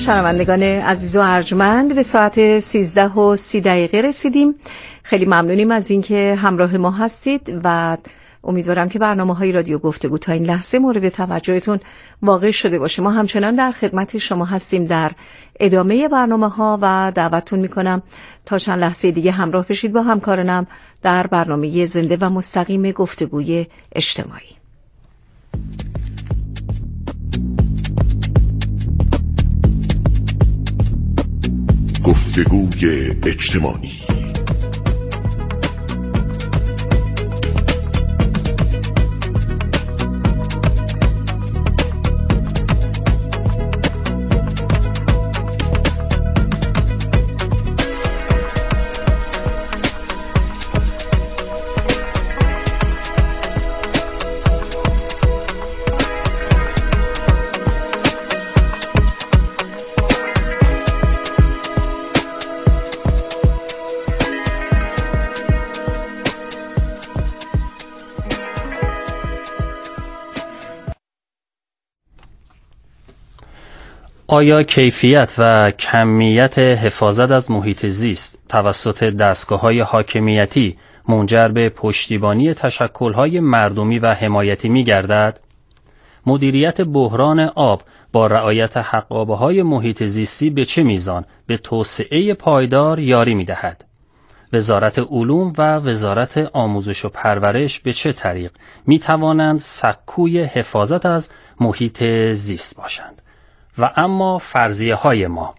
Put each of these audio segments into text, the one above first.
شنوندگان عزیز و ارجمند، به ساعت 13:30 رسیدیم. خیلی ممنونیم از اینکه همراه ما هستید و امیدوارم که برنامه‌های رادیو گفتگو تا این لحظه مورد توجهتون واقع شده باشه. ما همچنان در خدمت شما هستیم در ادامه برنامه‌ها و دعوتتون می‌کنم تا چند لحظه دیگه همراه بشید با همکارانم در برنامه زنده و مستقیم گفتگوی اجتماعی. گفتگوی اجتماعی. آیا کیفیت و کمیت حفاظت از محیط زیست توسط دستگاه‌های حاکمیتی منجر به پشتیبانی تشکل‌های مردمی و حمایتی می‌گردد؟ مدیریت بحران آب با رعایت حقابه‌های محیط زیستی به چه میزان به توسعه پایدار یاری می‌دهد؟ وزارت علوم و وزارت آموزش و پرورش به چه طریق می‌توانند سکوی حفاظت از محیط زیست باشند؟ و اما فرضیه های ما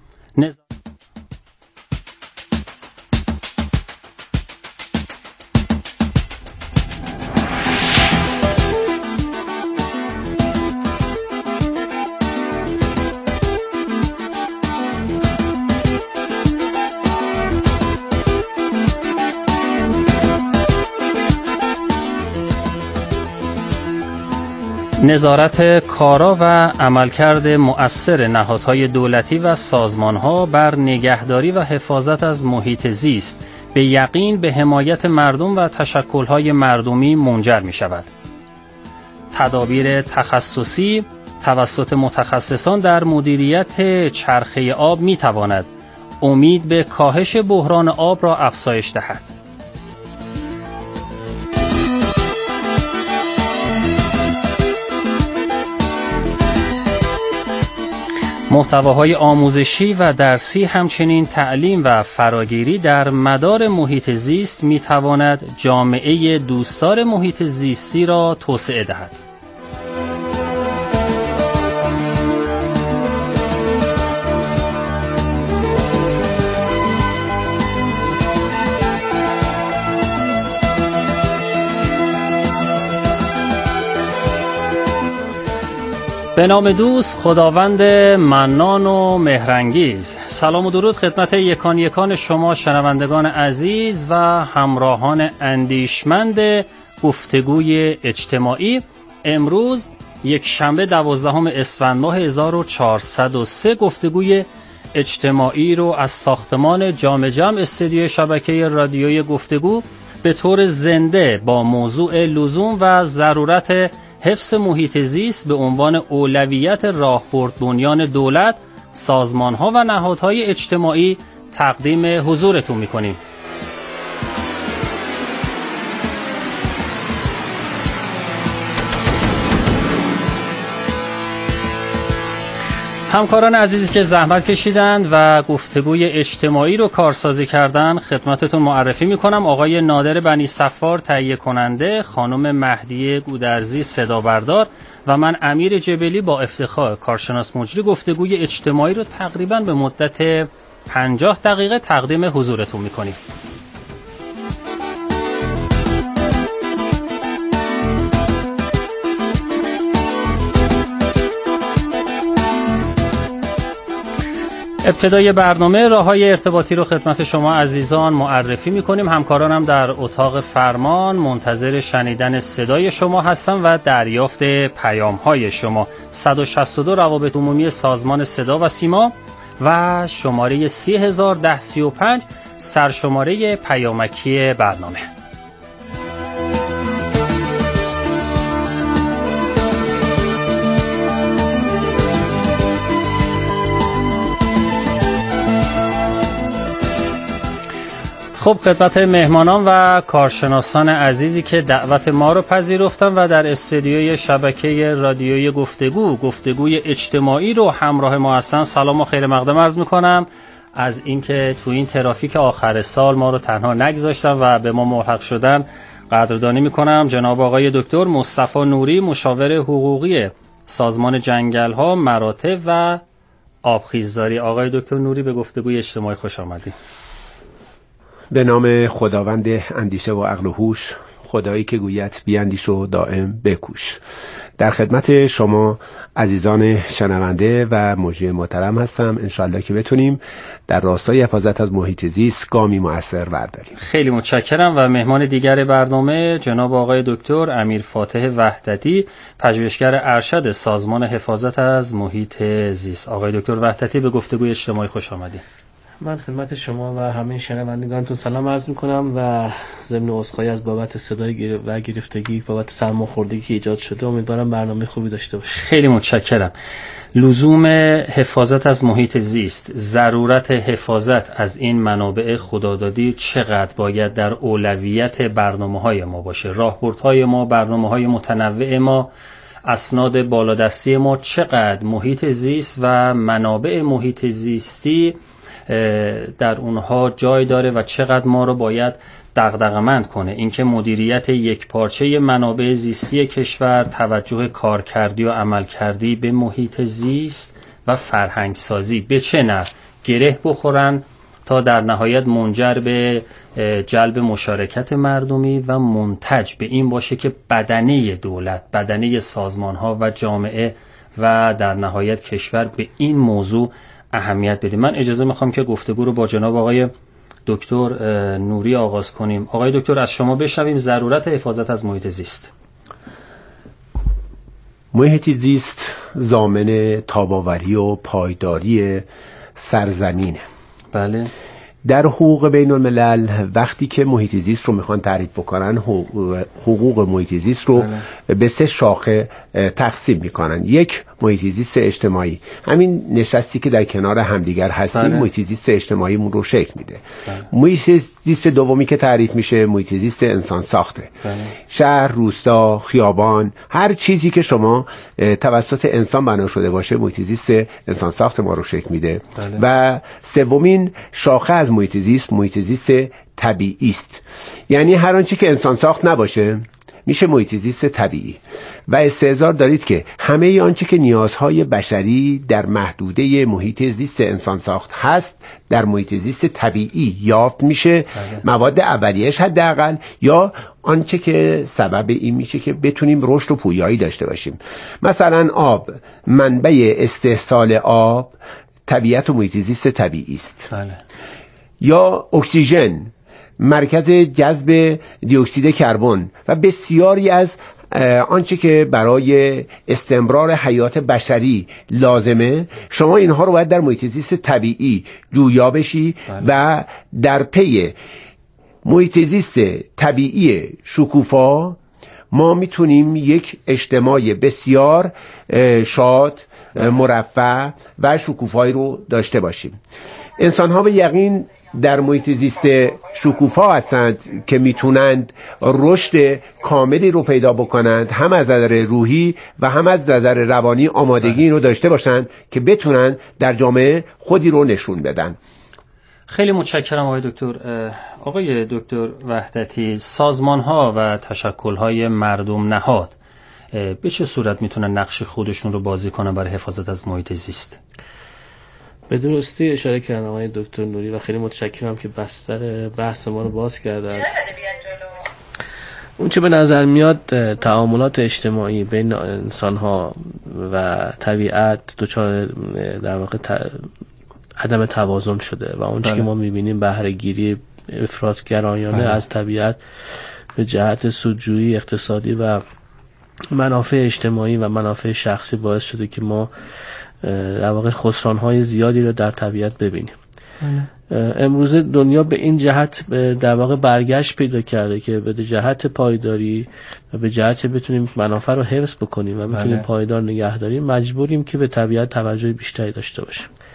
نظارت کارا و عملکرد مؤثر نهادهای دولتی و سازمانها بر نگهداری و حفاظت از محیط زیست به یقین به حمایت مردم و تشکل‌های مردمی منجر می‌شود. تدابیر تخصصی توسط متخصصان در مدیریت چرخه آب می‌تواند امید به کاهش بحران آب را افزایش دهد. محتواهای آموزشی و درسی همچنین تعلیم و فراگیری در مدار محیط زیست می‌تواند جامعه دوستدار محیط زیستی را توسعه دهد. به نام دوست خداوند منان و مهرانگیز. سلام و درود خدمت یکان یکان شما شنوندگان عزیز و همراهان اندیشمند گفتگوی اجتماعی. امروز یک شنبه 12 اسفند ماه 1403 گفتگوی اجتماعی رو از ساختمان جام جم استودیو شبکه رادیویی گفتگو به طور زنده با موضوع لزوم و ضرورت حفظ محیط زیست به عنوان اولویت راهبرد بنیان دولت، سازمان‌ها و نهادهای اجتماعی تقدیم حضورتون می‌کنیم. همکاران عزیزی که زحمت کشیدند و گفتگوی اجتماعی رو کارسازی کردن خدمتتون معرفی میکنم. آقای نادر بنی صفار تهیه کننده، خانم مهدیه گودرزی صدا بردار و من امیر جبلی با افتخار کارشناس مجری گفتگوی اجتماعی رو تقریبا به مدت 50 دقیقه تقدیم حضورتون میکنیم. ابتدای برنامه راههای ارتباطی رو خدمت شما عزیزان معرفی می‌کنیم. همکارانم در اتاق فرمان منتظر شنیدن صدای شما هستن و دریافت پیام‌های شما. 162 روابط عمومی سازمان صدا و سیما و شماره 30135 سرشماره پیامکی برنامه. خب خدمت مهمانان و کارشناسان عزیزی که دعوت ما رو پذیرفتن و در استودیوی شبکه رادیویی گفتگوی اجتماعی رو همراه ما هستن، سلام و خیر مقدم عرض میکنم از اینکه تو این ترافیک آخر سال ما رو تنها نگذاشتن و به ما ملحق شدن قدردانی میکنم. جناب آقای دکتر مصطفی نوری، مشاور حقوقی سازمان جنگل‌ها، مراتع و آبخیزداری. آقای دکتر نوری، به گفتگوی اجتماعی خوش آمدید. به نام خداوند اندیشه و عقل و هوش، خدایی که گوید بیاندیش و دائم بکوش. در خدمت شما عزیزان شنونده و مجری محترم هستم. انشالله که بتونیم در راستای حفاظت از محیط زیست گامی مؤثر برداریم. خیلی متشکرم. و مهمان دیگر برنامه جناب آقای دکتر امیر فاتح وحدتی، پژوهشگر ارشد سازمان حفاظت از محیط زیست. آقای دکتر وحدتی، به گفتگوی اجتماعی خوش آمدید. من خدمت شما و همه شنوندگانتون سلام عرض میکنم و ضمن عذرخواهی از بابت صدای و گرفتگی، بابت سرماخوردگی که ایجاد شده. امیدوارم برنامه خوبی داشته باشید. خیلی متشکرم. لزوم حفاظت از محیط زیست، ضرورت حفاظت از این منابع خدادادی چقدر باید در اولویت برنامه‌های ما باشه؟ راهبردهای ما، برنامه‌های متنوع ما، اسناد بالادستی ما چقدر محیط زیست و منابع محیط زیستی در اونها جای داره و چقدر ما رو باید دغدغه‌مند کنه؟ اینکه مدیریت یکپارچه منابع زیستی کشور، توجه کارکردی و عملکردی به محیط زیست و فرهنگ سازی به چه نحو گره بخورن تا در نهایت منجر به جلب مشارکت مردمی و منتج به این باشه که بدنه دولت، بدنه سازمان‌ها و جامعه و در نهایت کشور به این موضوع اهمیت بدیم. من اجازه میخوام که گفتگو رو با جناب آقای دکتر نوری آغاز کنیم. آقای دکتر، از شما بشنویم ضرورت حفاظت از محیط زیست. محیط زیست ضامن تاب‌آوری و پایداری سرزمینه. بله. در حقوق بین الملل وقتی که محیط زیست رو میخوان تعریف بکنن، حقوق محیط زیست رو به 3 شاخه تقسیم میکنن. یک، محیط زیست اجتماعی، همین نشستی که در کنار همدیگر هستیم محیط زیست اجتماعیمون رو شکل میده. محیط زیست دومی که تعریف میشه محیط زیست انسان ساخته. شهر، روستا، خیابان، هر چیزی که شما توسط انسان بنا شده باشه محیط زیست انسان ساخت ما رو شکل میده. و سومین شاخه از محیط زیست طبیعی است. یعنی هر آنچه که انسان ساخت نباشه میشه محیط زیست طبیعی. و استحضار دارید که همه آنچه که نیازهای بشری در محدوده محیط زیست انسان ساخت هست در محیط زیست طبیعی یافت میشه. مواد اولیه‌اش حداقل، یا آنچه که سبب این میشه که بتونیم رشد و پویایی داشته باشیم. مثلا آب، منبع استحصال آب طبیعت و محیط زیست طبیعی است. یا اکسیژن، مرکز جذب دی اکسید کربن و بسیاری از آنچه که برای استمرار حیات بشری لازمه، شما اینها رو باید در محیط زیست طبیعی جویا بشی. و در پی محیط زیست طبیعی شکوفا ما میتونیم یک اجتماع بسیار شاد، مرفه و شکوفایی رو داشته باشیم. انسان ها به یقین در محیط زیست شکوفا هستند که میتونند رشد کاملی رو پیدا بکنند، هم از نظر روحی و هم از نظر روانی آمادگی رو داشته باشند که بتونن در جامعه خودی رو نشون بدن. خیلی متشکرم آقای دکتر. آقای دکتر وحدتی، سازمان ها و تشکل های مردم نهاد به چه صورت میتونن نقش خودشون رو بازی کنن برای حفاظت از محیط زیست؟ به درستی اشاره کردن آقای دکتر نوری و خیلی متشکرم که بستر بحث ما رو باز کردن. اون چه به نظر میاد تعاملات اجتماعی بین انسان ها و طبیعت دچار در واقع عدم توازن شده و اون چه که ما میبینیم بهره‌گیری افراط‌گرایانه از طبیعت به جهت سودجویی اقتصادی و منافع اجتماعی و منافع شخصی باعث شده که ما در واقع خسران‌های زیادی رو در طبیعت ببینیم. امروز دنیا به این جهت در واقع برگشت پیدا کرده که به جهت پایداری و به جهت بتونیم منافع رو حفظ بکنیم و بتونیم پایدار نگه داریم، مجبوریم که به طبیعت توجه بیشتری داشته باشیم.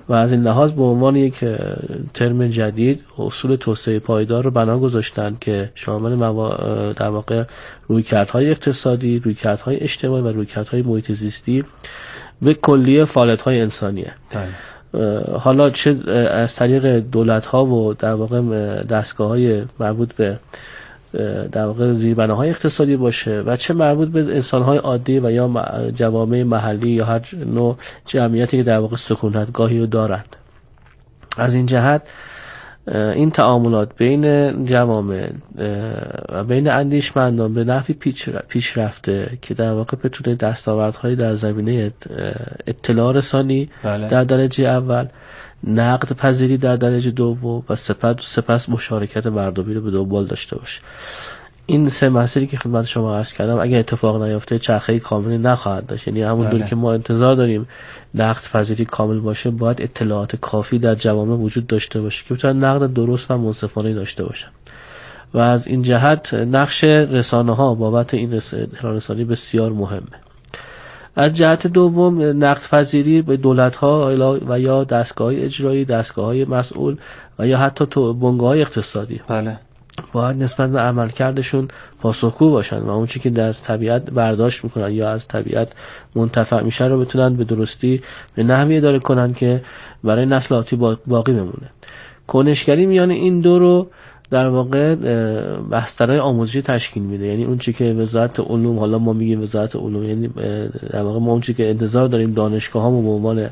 و از این لحاظ به عنوان یک ترم جدید اصول توسعه پایدار رو بنا گذاشتن که شامل در واقع رویکردهای اقتصادی، رویکردهای اجتماعی و رویکردهای محیط زیستی به کلیه فعالیت‌های انسانیه. حالا چه از طریق دولت‌ها و در واقع دستگاه‌های مربوط به در واقع زیربناهای اقتصادی باشه و چه مربوط به انسان‌های عادی و یا جوامع محلی یا هر نوع جمعیتی که در واقع سکونتگاهی رو دارند. از این جهت این تعاملات بین جوامع و بین اندیشمندان به نحوی پیش رفته که در واقع بتونه دستاوردهای در زمینه اطلاع رسانی در درجه اول، نقد پذیری در درجه دوم و سپس مشارکت مردمی رو به دنبال داشته باشه. این سه مسئله که خدمت شما عرض کردم اگر اتفاق نیفته چرخه کاملی نخواهد داشت. یعنی همونطور که ما انتظار داریم نقد پذیری کامل باشه، باید اطلاعات کافی در جوامع وجود داشته باشه که بتونن نقد درست و منصفانه داشته باشن. و از این جهت نقش رسانه‌ها بابت این اطلاع رسانی بسیار مهمه. از جهت دوم نقد پذیری به دولت‌ها و یا دستگاه‌های اجرایی، دستگاه‌های مسئول و یا حتی بنگاه‌های اقتصادی باید نسبت به عملکردشون پاسخگو باشن و اون چیزی که از طبیعت برداشت میکنن یا از طبیعت منتفع میشن رو بتونن به درستی به نحوی اداره کنن که برای نسل آتی باقی بمونه. کنشگری میان این دو رو در واقع بسترهای آموزشی تشکیل میده. یعنی اون چیزی که وزارت علوم، حالا ما میگیم وزارت علوم، یعنی در واقع ما اون چیزی که انتظار داریم دانشگاه‌ها به عنوان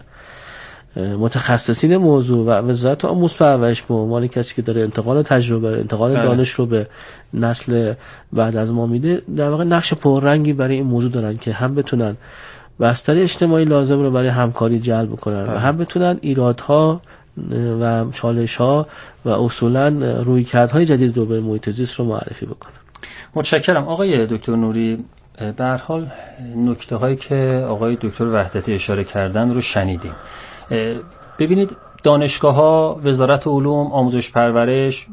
متخصصین موضوع و وزارت آموزش و پرورش به عنوان کسی که داره انتقال تجربه، انتقال دانش رو به نسل بعد از ما میده، در واقع نقش پررنگی برای این موضوع دارن که هم بتونن بستر اجتماعی لازم رو برای همکاری جلب کنن و هم بتونن ایرادها و چالش‌ها و اصولاً رویکردهای جدید رو به محیط زیست رو معرفی بکنن. متشکرم آقای دکتر نوری. به هر حال نکته هایی که آقای دکتر وحدتی اشاره کردن رو شنیدیم. ببینید دانشگاه ها، وزارت علوم، آموزش پرورش،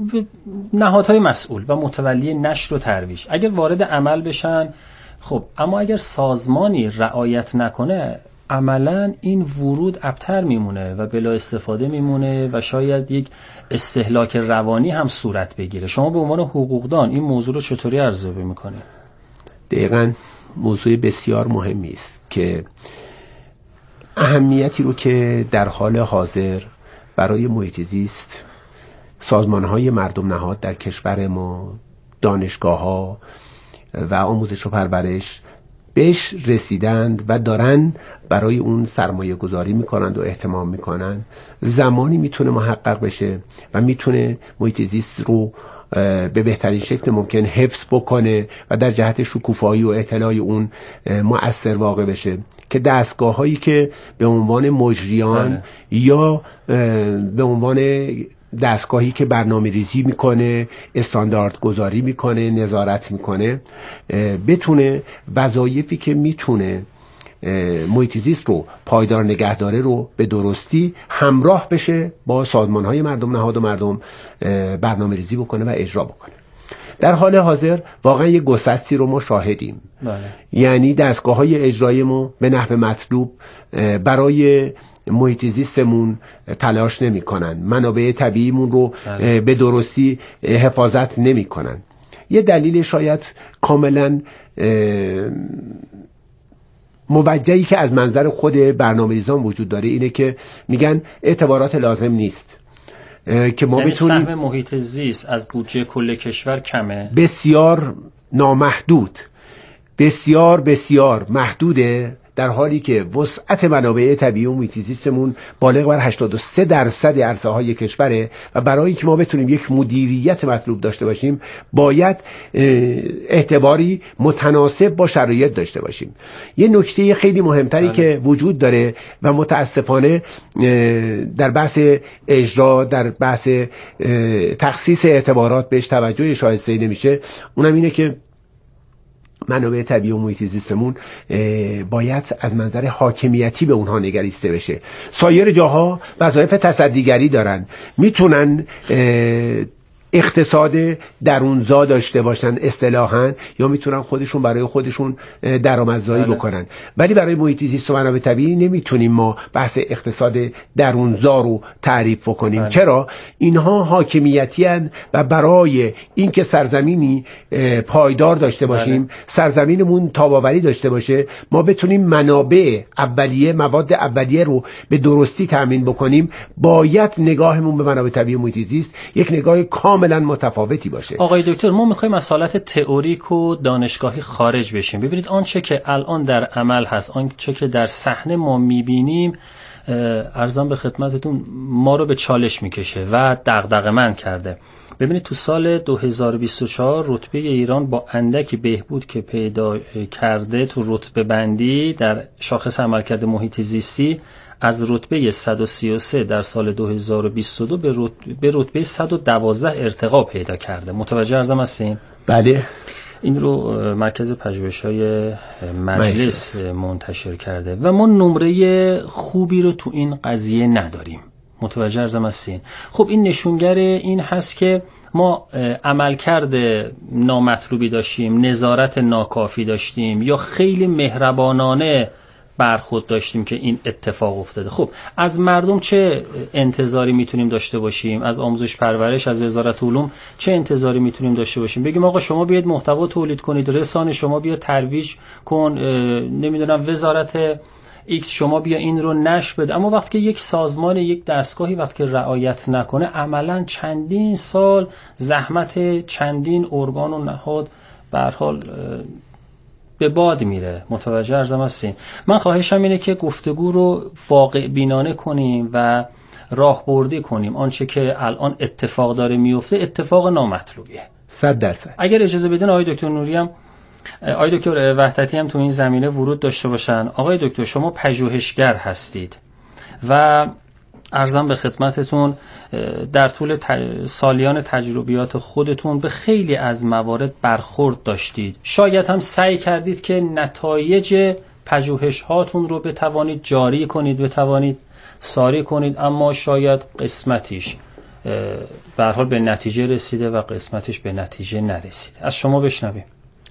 نهادهای مسئول و متولی نشر و ترویج اگر وارد عمل بشن، خب اما اگر سازمانی رعایت نکنه عملا این ورود ابتر میمونه و بلا استفاده میمونه و شاید یک استهلاک روانی هم صورت بگیره. شما به عنوان حقوقدان این موضوع رو چطوری ارزیابی میکنید؟ دقیقاً موضوع بسیار مهمی است که اهمیتی رو که در حال حاضر برای محیط زیست سازمان‌های مردم نهاد در کشور ما، دانشگاه‌ها و آموزش و پرورش بهش رسیدند و دارن برای اون سرمایه گذاری میکنند و اهتمام میکنند، زمانی میتونه محقق بشه و میتونه محیط زیست رو به بهترین شکل ممکن حفظ بکنه و در جهت شکوفایی و اطلاع اون مؤثر واقع بشه که دستگاه هایی که به عنوان مجریان یا به عنوان دستگاهی که برنامه ریزی میکنه، استاندارد گذاری میکنه، نظارت میکنه، بتونه وظایفی که میتونه محیط زیست رو پایدار نگه داره رو به درستی همراه بشه با سازمان‌های مردم نهاد و مردم برنامه ریزی بکنه و اجرا بکنه. در حال حاضر واقعا یک گسستی رو ما شاهدیم. یعنی دستگاه‌های اجرایی ما به نحو مطلوب برای محیط زیستمون تلاش نمی‌کنن، منابع طبیعیمون رو به درستی حفاظت نمی‌کنن. یه دلیل شاید کاملا موجهی که از منظر خود برنامه‌ریزان وجود داره اینه که میگن اعتبارات لازم نیست که ما بتونیم، سهم محیط زیست از بودجه کل کشور کمه، بسیار نامحدود، بسیار بسیار محدوده، در حالی که وسعت منابع طبیعی و محیط زیستمون بالغ بر 83% عرصه‌های کشوره و برای که ما بتونیم یک مدیریت مطلوب داشته باشیم باید اعتباری متناسب با شرایط داشته باشیم. یه نکته خیلی مهمتری که وجود داره و متاسفانه در بحث اجرا، در بحث تخصیص اعتبارات بهش توجه شایسته نمیشه، اونم اینه که منابع طبیعی و محیط زیستمون باید از منظر حاکمیتی به اونها نگریسته بشه. سایر جاها وظایف تصدیگری دارن، میتونن اقتصاد درونزا داشته باشن اصطلاحاً، یا میتونن خودشون برای خودشون درآمدزایی بکنن. ولی برای محیط زیست و منابع طبیعی نمیتونیم ما بحث اقتصاد درونزا رو تعریف کنیم. چرا؟ اینها حاکمیتی هستند و برای اینکه سرزمینی پایدار داشته باشیم، سرزمینمون تاباوری داشته باشه، ما بتونیم منابع اولیه، مواد اولیه رو به درستی تامین بکنیم، باید نگاهمون به منابع طبیعی محیط زیست یک نگاه کاملا متفاوتی باشه. آقای دکتر، ما میخوایم از حالت تئوریک و دانشگاهی خارج بشیم. ببینید آنچه که الان در عمل هست، آنچه که در صحنه ما میبینیم، عرضم به خدمتتون ما رو به چالش میکشه و دغدغه‌مند کرده. ببینید تو سال 2024 رتبه ایران با اندکی بهبود که پیدا کرده تو رتبه بندی در شاخص عملکرد محیط زیستی از رتبه 133 در سال 2022 به رتبه 112 ارتقا پیدا کرده. متوجه عرضم هستین؟ بله. این رو مرکز پژوهش‌های مجلس منتشر کرده و ما نمره خوبی رو تو این قضیه نداریم. متوجه عرضم هستین؟ خب این نشونگر این هست که ما عملکرد نامطلوبی داشتیم، نظارت ناکافی داشتیم، یا خیلی مهربانانه برخورد داشتیم که این اتفاق افتاده. خب از مردم چه انتظاری میتونیم داشته باشیم؟ از آموزش پرورش، از وزارت علوم چه انتظاری میتونیم داشته باشیم؟ بگیم آقا شما بیاید محتوا تولید کنید، رسانه شما بیا ترویج کن، نمیدونم وزارت ایکس شما بیا این رو نشر بده. اما وقتی که یک سازمان، یک دستگاهی وقتی که رعایت نکنه، عملاً چندین سال زحمت چندین ارگان و نهاد به هر حال به باد میره. متوجه عرضم هستین؟ من خواهشم اینه که گفتگو رو واقع بینانه کنیم و راهبردی کنیم. آنچه که الان اتفاق داره میفته اتفاق نامطلوبیه 100%. اگر اجازه بدین آقای دکتر نوری هم، آقای دکتر وحدتی هم تو این زمینه ورود داشته باشن. آقای دکتر شما پژوهشگر هستید و عرضم به خدمتتون در طول سالیان تجربیات خودتون به خیلی از موارد برخورد داشتید. شاید هم سعی کردید که نتایج پژوهش هاتون رو بتوانید جاری کنید، بتوانید ساری کنید، اما شاید قسمتیش به هر حال به نتیجه رسیده و قسمتش به نتیجه نرسیده. از شما بشنویم.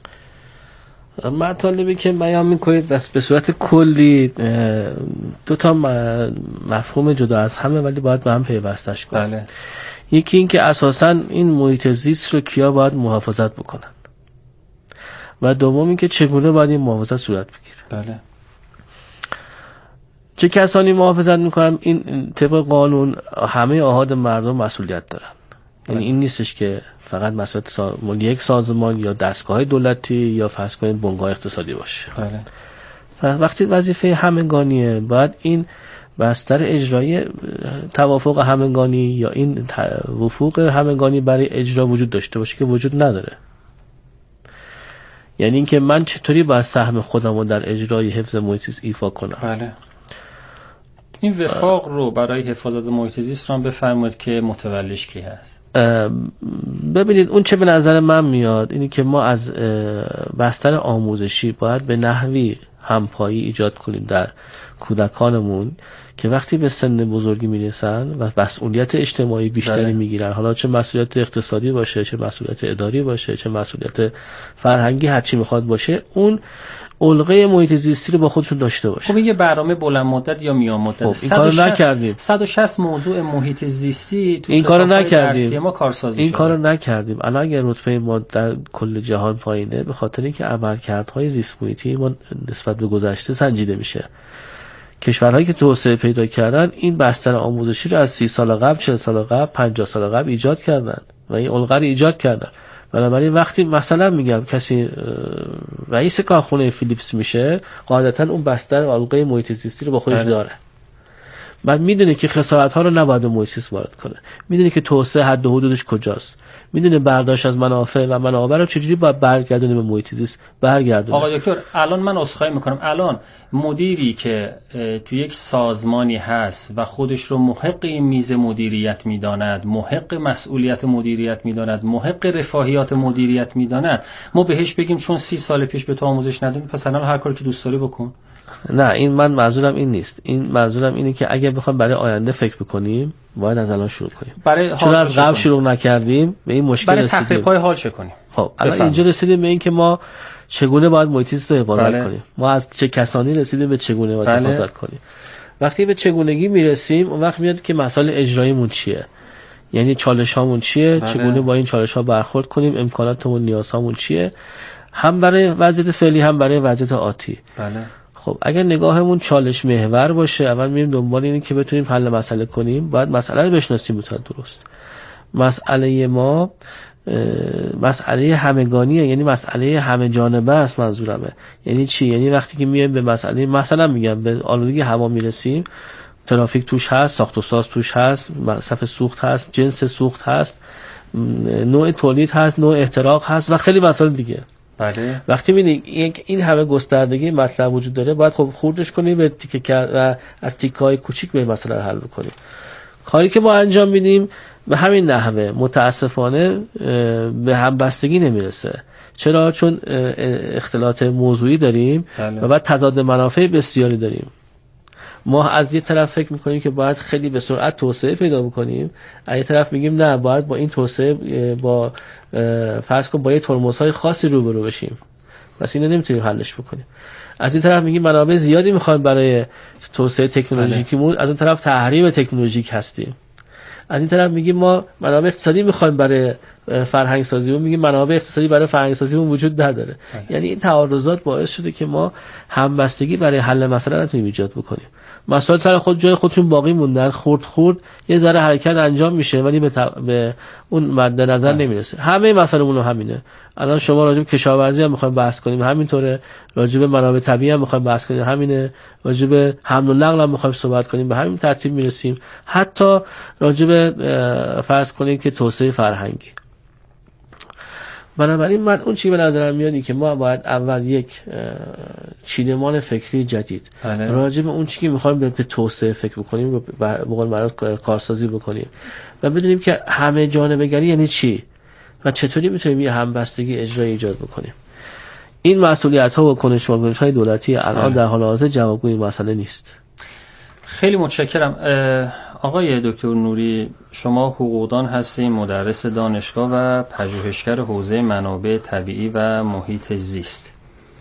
مطالبی که بیان میکنید بس به صورت کلی دو تا مفهوم جدا از همه ولی باید به هم پیوستش کنن. بله. یکی این که اساساً این محیط زیست رو کیا باید محافظت بکنن و دوم این که چگونه باید این محافظت صورت بگیره. بله. چه کسانی محافظت میکنن؟ این طبق قانون همه آحاد مردم مسئولیت دارن. یعنی این نیستش که فقط مسئولیت یک سازمان یا دستگاه دولتی یا فرض کنید بنگاه اقتصادی باشه. بله. وقتی وظیفه همگانیه، باید این بستر اجرایی توافق همگانی یا این وفوق همگانی برای اجرا وجود داشته باشه که وجود نداره. یعنی اینکه من چطوری باید سهم خودم رو در اجرای حفظ محیط زیست ایفا کنم. بله. این وفاق رو برای حفاظت محیط زیست رو هم بفرمایید که متولیش کی هست؟ ببینید اون چه به نظر من میاد اینی که ما از بستر آموزشی باید به نحوی همپایی ایجاد کنیم در کودکانمون که وقتی به سن بزرگی میرسن و مسئولیت اجتماعی بیشتری میگیرن، حالا چه مسئولیت اقتصادی باشه، چه مسئولیت اداری باشه، چه مسئولیت فرهنگی، هر چی میخواد باشه، اون علقه محیط زیستی رو با خودشون داشته باشه. خب این یه برنامه بلند مدت یا میان مدت. خب این کارو نکردیم. 160 موضوع محیط زیستی تو این کارو نکردیم. ما کارسازی این شده. کارو نکردیم. الان اگر رتبه ما در کل جهان پایینه به خاطر اینکه عملکردهای زیست محیطی ما نسبت به گذشته سنجیده میشه. کشورهایی که توسعه پیدا کردن این بستر آموزشی رو از 30 سال قبل، 40 سال قبل، 50 سال قبل ایجاد کردن و این علقه رو ایجاد کردن. بنابراین وقتی مثلا میگم کسی رئیس کارخونه فیلیپس میشه، قاعدتا اون بستر علقه محیط زیستی رو با خودش داره. بعد میدونه که خسارت ها رو نباید به محیط زیست وارد کنه، میدونه که توسعه حد و حدودش کجاست، میدونه برداشت از منافع و منابع رو چجوری باید برگردونه به محیط زیست برگردونه. آقا دکتر الان من عذرخواهی میکنم، الان مدیری که تو یک سازمانی هست و خودش رو محق میز مدیریت میداند، محق مسئولیت مدیریت میداند، محق رفاهیات مدیریت میداند، ما بهش بگیم چون 30 سال پیش به تو آموزش ندادیم پس الان هر کاری که دوست داری بکن؟ نه، این من منظورم این نیست. این منظورم اینه که اگه بخوایم برای آینده فکر بکنیم باید از الان شروع کنیم. چون از قبل شروع نکردیم به این مشکل رسیدیم. برای تخریب های حال چه کنیم؟ خب الان اینجا رسیدیم به این که ما چگونه باید محیط زیست رو حفاظت کنیم. ما از چه کسانی رسیدیم به چگونه باید حفاظت کنیم. وقتی به چگونگی میرسیم اون وقت میاد که مسائل اجراییمون چیه، یعنی چالش هامون چیه، چگونه با این چالش ها برخورد کنیم، امکاناتمون نیازهامون چیه، هم برای وضعیت فعلی هم برای وضعیت آتی. خب اگر نگاهمون چالش محور باشه، اول میریم دنبال اینه که بتونیم حل مسئله کنیم، باید مسئله رو بشناسیم به طور درست. مسئله ما مسئله همگانیه، یعنی مسئله همه جانبه است. منظورمه یعنی چی؟ یعنی وقتی که میایم به مسئله، مثلا میگم به آلودگی هوا میرسیم، ترافیک توش هست، ساخت و ساز توش هست، مصرف سوخت هست، جنس سوخت هست، نوع تولید هست، نوع احتراق هست و خیلی مسائل دیگه. بله. وقتی میبینی این همه گستردگی مطلب وجود داره، باید خب خوردش کنیم به تیکه و از تیکه‌های کوچیک به مسئله حل بکنیم. کاری که ما انجام میدیم به همین نحوه متاسفانه به همبستگی نمیرسه. چرا؟ چون اختلاط موضوعی داریم و بعد تضاد منافع بسیاری داریم. ما از یه طرف فکر میکنیم که باید خیلی به سرعت توسعه پیدا بکنیم، از یه طرف میگیم نه، باید با این توسعه با فرض کن با یه ترمزهای خاصی روبرو بشیم، پس اینو نمیتونیم حلش بکنیم. از این طرف میگیم منابع زیادی میخوایم برای توسعه تکنولوژیکیمون، از اون طرف تحریم تکنولوژیک هستیم. از این طرف میگیم ما منابع اقتصادی میخوایم برای فرهنگ سازیمون، میگیم منابع اقتصادی برای فرهنگ سازیمون وجود نداره. یعنی این تعارضات باعث شده که ما همبستگی برای حل مسئله نتونیم ایجاد بکنیم. مسائل سر خود جای خودشون باقی موندن، خورد یه ذره حرکت انجام میشه ولی به اون مد نظر نمیرسه. همه مسائلمون همینه. الان شما راجع به کشاورزی هم میخوایم بحث کنیم، همینطوره. راجع به منابع طبیعی هم میخوایم بحث کنیم، همینه. راجع به حمل و نقل هم میخوایم صحبت کنیم، به همین ترتیب میرسیم. حتی راجع به فرض کنیم که توسعه فرهنگی. بنابراین من اون چی به نظرم میاد که ما باید اول یک چیدمان فکری جدید راجع به اون چی که میخوایم به توسعه فکر بکنیم، به قول معروف کارسازی بکنیم و بدونیم که همه جانبه‌گری یعنی چی و چطوری میتونیم یه همبستگی اجرایی ایجاد بکنیم. این مسئولیت‌ها و کنش‌های دولتی الان در حال حاضر جوابگوی این مسئله نیست. خیلی متشکرم. آقای دکتر نوری، شما حقوقدان هستید، مدرس دانشگاه و پژوهشگر حوزه منابع طبیعی و محیط زیست.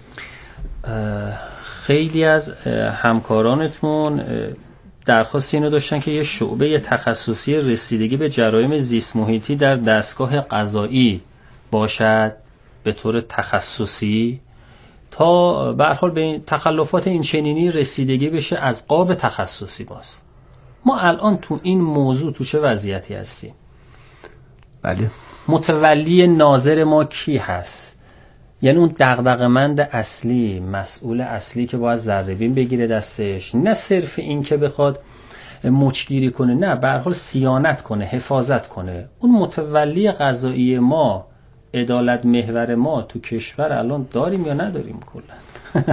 خیلی از همکارانتون درخواست اینو داشتن که یه شعبه تخصصی رسیدگی به جرایم زیست محیطی در دستگاه قضایی باشد به طور تخصصی، تا به هر حال به این تخلفات این چنینی رسیدگی بشه از قاب تخصصی. باز ما الان تو این موضوع تو چه وضعیتی هستیم؟ بله. متولی ناظر ما کی هست؟ یعنی اون دغدغه‌مند اصلی، مسئول اصلی که باید ذره‌بین بگیره دستش، نه صرف این که بخواد مچگیری کنه، نه به هر حال صیانت کنه، حفاظت کنه. اون متولی قضایی ما، عدالت محور ما تو کشور الان داریم یا نداریم کلا؟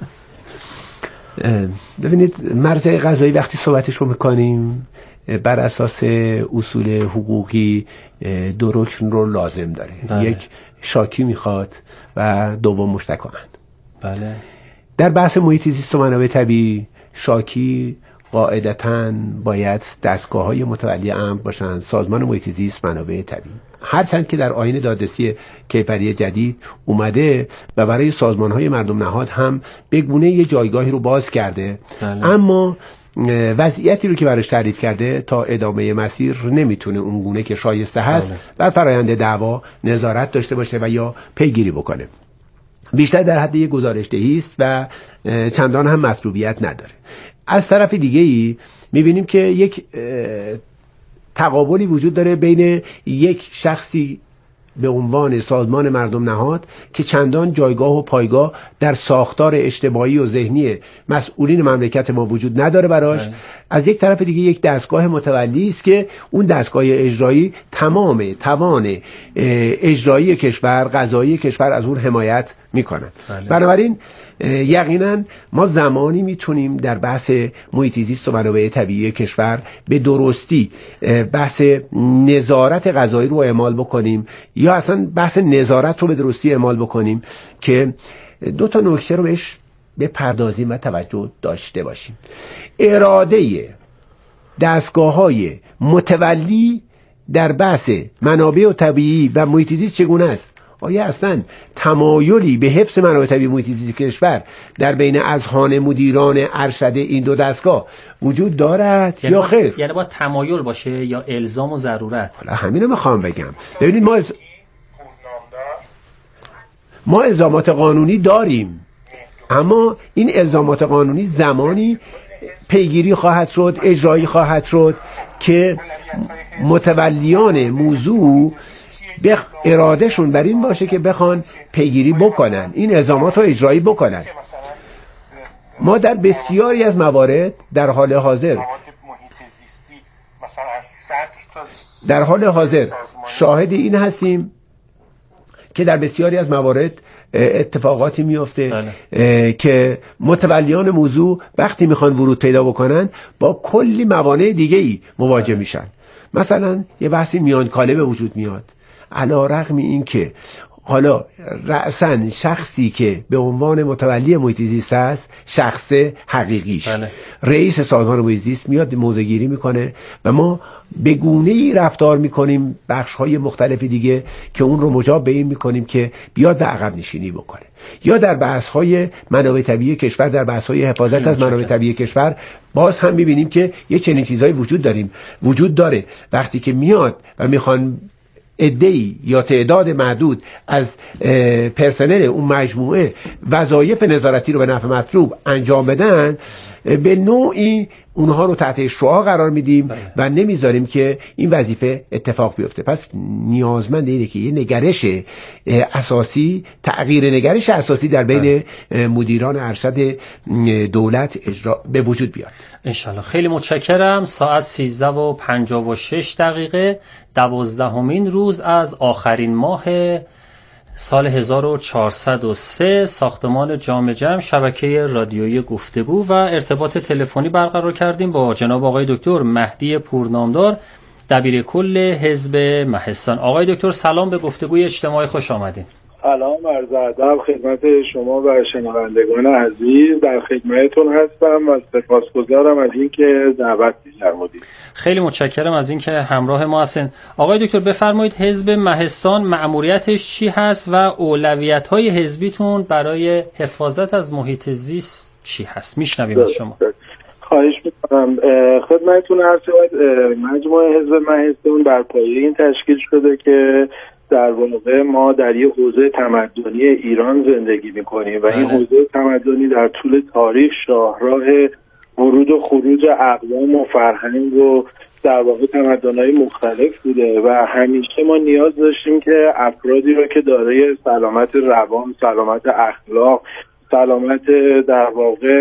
ببینید، مرجع قضایی وقتی صحبتش رو میکنیم بر اساس اصول حقوقی دو رکن رو لازم داره. یک، شاکی میخواد و دوم مشتکااند. بله. در بحث محیط زیست و منابع طبیعی، شاکی قاعدتاً باید دستگاه‌های متولی امر باشن، سازمان محیط زیست منابع طبیعی. هرچند که در آیین دادرسی کیفری جدید اومده و برای سازمان‌های مردم نهاد هم به گونه یه جایگاهی رو باز کرده، اما وضعیتی رو که براش تعریف کرده تا ادامه مسیر نمیتونه اون گونه که شایسته هست بر فرآیند دعوا نظارت داشته باشه و یا پیگیری بکنه. بیشتر در حد یک گزارش‌دهی است و چندان هم مطلوبیت نداره. از طرف دیگه‌ای می‌بینیم که یک تقابلی وجود داره بین یک شخصی به عنوان سازمان مردم نهاد که چندان جایگاه و پایگاه در ساختار اجتماعی و ذهنی مسئولین مملکت ما وجود نداره براش. از یک طرف دیگه یک دستگاه متولی است که اون دستگاه اجرایی تمام توان اجرایی کشور، قضایی کشور از اون حمایت میکنن. بنابراین یقینا ما زمانی میتونیم در بحث محیط زیست و منابع طبیعی کشور به درستی بحث نظارت قضایی رو اعمال بکنیم یا اصلا بحث نظارت رو به درستی اعمال بکنیم که دو تا نکته رو بهش بپردازیم و توجه داشته باشیم. اراده دستگاه‌های متولی در بحث منابع طبیعی و محیط زیست چگونه است؟ آیا اصلا تمایلی به حفظ منابع طبیعی محیط زیست کشور در بین اذهان مدیران ارشد این دو دستگاه وجود دارد یا خیر؟ یعنی باید تمایل باشه یا الزام و ضرورت؟ همینو میخوام بگم. ببینید ما الزامات قانونی داریم، اما این الزامات قانونی زمانی پیگیری خواهد شد، اجرایی خواهد شد که متولیان موضوع به ارادهشون بر این باشه که بخوان پیگیری بکنن، این الزامات رو اجرایی بکنن. ما در بسیاری از موارد در حال حاضر شاهد این هستیم که در بسیاری از موارد اتفاقاتی میفته که متولیان موضوع وقتی میخوان ورود پیدا بکنن با کلی موانع دیگه ای مواجه میشن. مثلا یه بحثی میانکاله به وجود میاد، علی رغم این که حالا رأساً شخصی که به عنوان متولی محیط زیست است، شخص حقیقیش رئیس سازمان محیط زیست میاد موضع‌گیری میکنه و ما به گونه‌ای رفتار میکنیم بخش‌های مختلف دیگه که اون رو مجاب به این میکنیم که بیاد و عقب نشینی بکنه. یا در بحث‌های منابع طبیعی کشور، در بحث‌های حفاظت از منابع طبیعی کشور باز هم میبینیم که یه چنین چیزایی وجود داره. وقتی که میاد و میخوان عده‌ای یا تعداد معدود از پرسنل اون مجموعه وظایف نظارتی رو به نفع مطلوب انجام بدن، به نوعی اونها رو تحت شعاع قرار میدیم و نمیذاریم که این وظیفه اتفاق بیفته. پس نیازمند اینه که یه نگرش اساسی، تغییر نگرش اساسی در بین مدیران ارشد دولت اجرا به وجود بیاد. انشالله. خیلی متشکرم. ساعت 13:56 12مین روز از آخرین ماه سال 1403 ساختمان جام جم شبکه رادیویی گفتگو و ارتباط تلفنی برقرار کردیم با جناب آقای دکتر مهدی پورنامدار، دبیر کل حزب مهستان. آقای دکتر سلام، به گفتگوی اجتماعی خوش آمدین. سلام، عرض ادب خدمت شما و شنوندگان عزیز. در خدمتتون هستم و سپاسگزارم از اینکه دعوت فرمودید. خیلی متشکرم از اینکه همراه ما هستین. آقای دکتر بفرمایید حزب مهستان مأموریتش چی هست و اولویت‌های حزبیتون برای حفاظت از محیط زیست چی هست؟ میشنویم از شما. خواهش می‌کنم. خدمتتون عرض شود مجموعه حزب مهستان بر پایه این تشکیل شده که در واقع ما در یک حوزه تمدنی ایران زندگی می‌کنیم و این حوزه تمدنی در طول تاریخ شاهراه ورود و خروج اقوام و فرهنگ و در واقع تمدن‌های مختلف بوده و همیشه ما نیاز داشتیم که افرادی رو که دارای سلامت روان، سلامت اخلاق، سلامت در واقع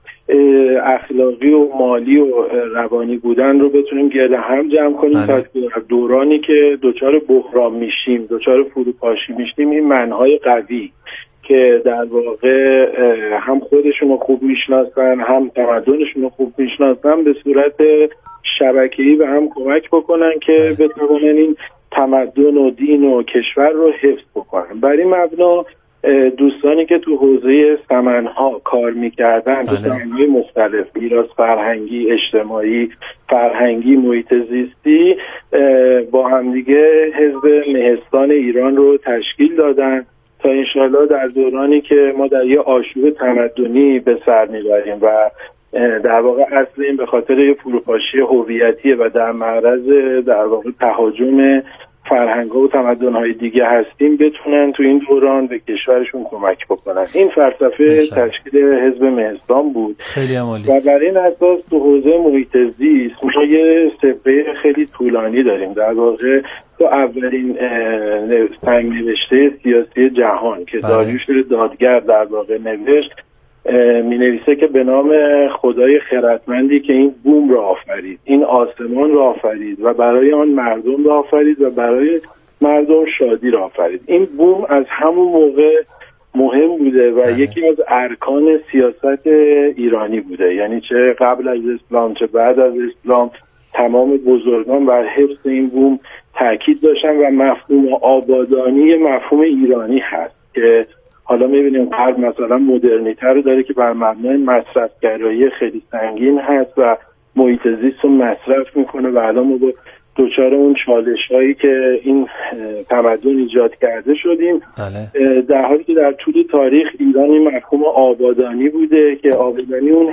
اخلاقی و مالی و روانی بودن رو بتونیم گرد هم جمع کنیم تا دورانی که دچار بحران میشیم، دچار فروپاشی میشیم، این منهای قوی که در واقع هم خودشون رو خوب میشناسن هم تمدنشون رو خوب میشناسن به صورت شبکه‌ای به هم کمک بکنن که بتونن این تمدن و دین و کشور رو حفظ بکنن. بر این مبنا دوستانی که تو حوزه سمنها کار میکردن، تو سمنهای مختلف، میراث فرهنگی، اجتماعی، فرهنگی، محیط زیستی، با همدیگه حزب مهستان ایران رو تشکیل دادن تا انشاءالله در دورانی که ما در یه آشوب تمدنی به سر میبریم و در واقع اصل این به خاطر یه فروپاشی هویتیه و در معرض در واقع تهاجم فرهنگ‌ها و تمدن‌های دیگه هستیم، بتونن تو این دوران به کشورشون کمک بکنن. این فلسفه تشکیل حزب مهستان بود. خیلی عالی. و بر این اساس تو حوزه محیط زیست ما یه سابقه خیلی طولانی داریم. در واقع تو اولین سنگ‌نوشته سیاسی جهان که داریوش دادگر در واقع نوشت، می نویسه که به نام خدای خردمندی که این بوم را آفرید، این آسمان را آفرید و برای آن مردم را آفرید و برای مردم شادی را آفرید. این بوم از همون موقع مهم بوده و یکی از ارکان سیاست ایرانی بوده، یعنی چه قبل از اسلام چه بعد از اسلام تمام بزرگان بر حفظ این بوم تاکید داشتن و مفهوم آبادانی مفهوم ایرانی هست که حالا می‌بینیم غرب مثلا مدرنیته رو داره که بر مبنای مصرف‌گرایی خیلی سنگین هست و محیط زیست رو مصرف میکنه و الان ما با دوچار اون چالش هایی که این تمدن ایجاد کرده شدیم. بله. در حالی که در طول تاریخ ایران این مفهوم آبادانی بوده که آبادانی اون